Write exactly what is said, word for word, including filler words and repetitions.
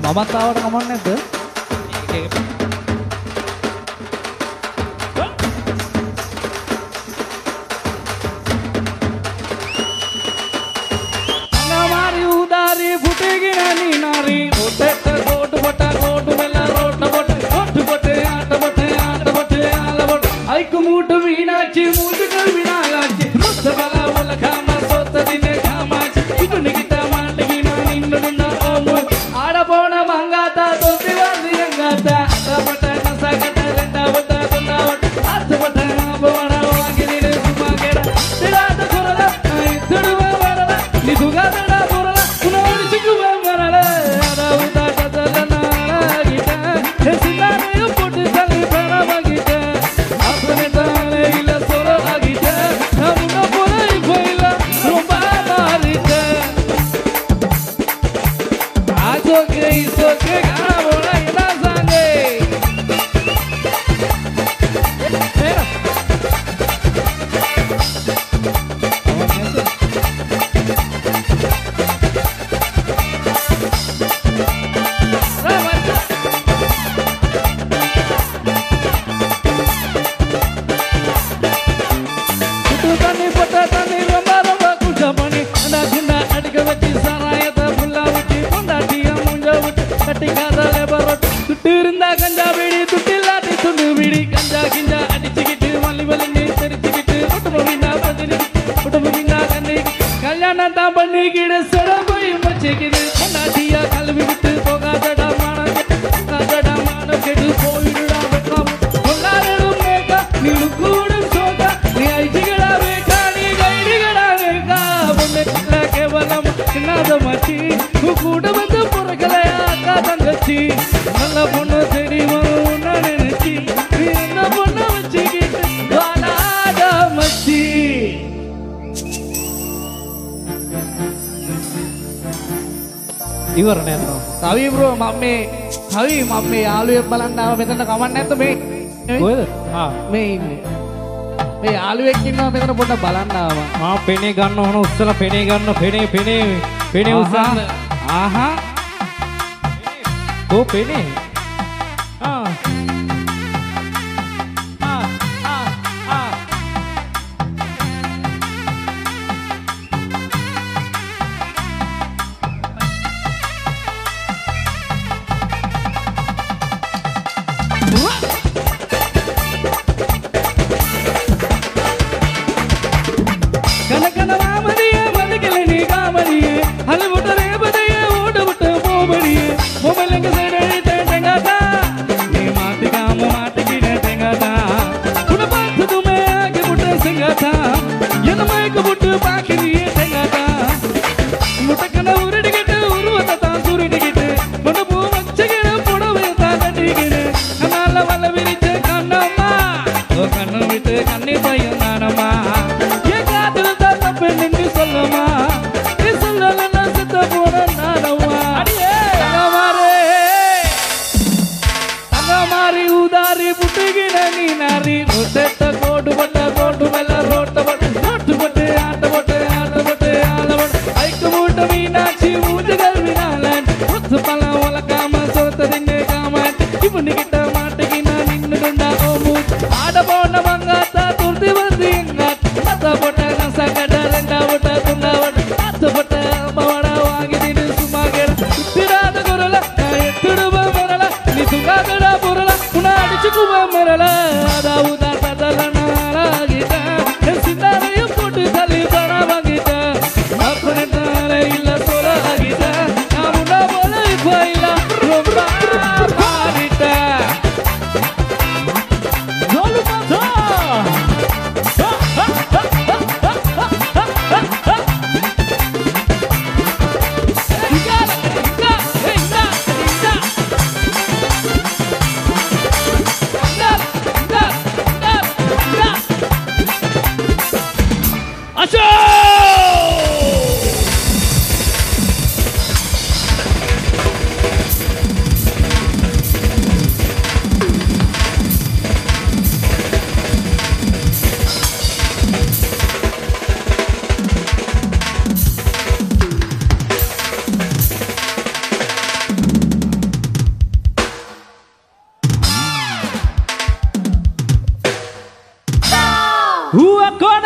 මමත් ආවට කමක් නැද්ද? අනමාරි උදාරි පුටේගෙන නිනාරි ඔතෙත් ගෝඩ කොට ගෝඩ වෙලා රෝට කොට කොට කොට ආට කොට ආට කොට ආල කොට අයිකු මූට වීනාචි මූට කල් විනාලාචි මුස්ස බලා වල කාම සොත දිනේ කාමාචි ඉදුනි ගිතා මාට ගිනා නින්නුන ඕමු ආඩ පොණ මංගාතා තොති වර්දි යංගාතා අතපට නසකට රෙන්ඩවත තොනාවට අත්පට බවන වගිනේ සුමාකේර දිලාද කරල ඉතුරුව වරල නිදුගදඩ පුරල කුණෝනි සිකුව වරල අර උදා කතලනා ගිත එසිලානේ පොඩි සලි පරවගිත අපරතාලේ ඉල සොර අගිත නමුන පොරයි කොයිලා රොබා මාරිත ආජෝගේ ඉසෝගේ ගාන බොලා ඉලා සංගේ Tani pata tani ramba ramba kuja pani anda gunda adiga vachi sarayata pulla vachi ponda diya munja vachi katika dale barot tuttirunda ganja bidi tuttillati tundu bidi ganja ginja adichigittu malli valini terichigittu otumavina padini otumavina kanni kalyana ta panni kide sarabai machigide ponda diya kalvi vittu pogada mana pogada mana kedu poiduda vettam pongaru meka nilu kudu soga ni aichigada மச்சி கூட வந்து பொறுக்கலையா தங்கச்சி நல்ல பொண்ணு தேடி வரும் நினைச்சி என்ன பொண்ணு வச்சுக்கிட்டு வாடாத மச்சி ඉවරනේ අතන. කවි බ්‍රෝ මම මේ කවි මම මේ යාළුවෙක් බලන්න ආව මෙතන කමක් නැද්ද මේ කොහෙද? ආ මේ ඉන්නේ මේ යාළුවෙක් ඉන්නවා මෙතන පොඩ්ඩක් බලන්න ආවා මා පෙනේ ගන්න ඕන උස්සලා පෙනේ ගන්න පෙනේ පෙනේ පෙනේ උස්සන්න. ආහා කො පෙනේ? ආ ආ ආ ආ කන කන වාමරියේ වදකලනේ කාමරියේ හලමුට රේබදයේ ඕඩමුට බෝබරියේ මොමලක සෙරේ තෙන්ගතා මේ මාති කාම මාති කිනේ තෙන්ගතා කුණ පාත් තුමේ ආගේ මුට සංගතා යන මයික මුට පාකිරියේ තෙන්ගතා මුට කන උරඩිකට උරුවත තා සුරඩිකට මොන බෝ මච්චගෙන පොඩවේ තා කටිගෙන කනල වල විරිච්ච කන්නම්මා ඔ කන්න විත කන්නේ පයනානමා பெண்ணுக்கு சொல்லமா நீ சொல்லலன்னா செத்த போன நானவா தங்கமாரே தங்கமாரி உதாரி புட்டுகின நீ நாரி செத்த கோடு பட்ட கோடு மேல ரோட்ட பட்டு ரோட்டு பட்டு ஆட்ட பட்டு ஆட்ட பட்டு ஆல பட்டு ஐக்கு மூட்ட மீனாட்சி மூஞ்சுகள் வினாலன் ஒத்து பல உலகாம சோத்ததின்னு காமாட்டி இவனு கிட்ட மாட்டுக்கு நான் நின்னுடுண்டா ஓ மூச்சு ஆட போன மங்க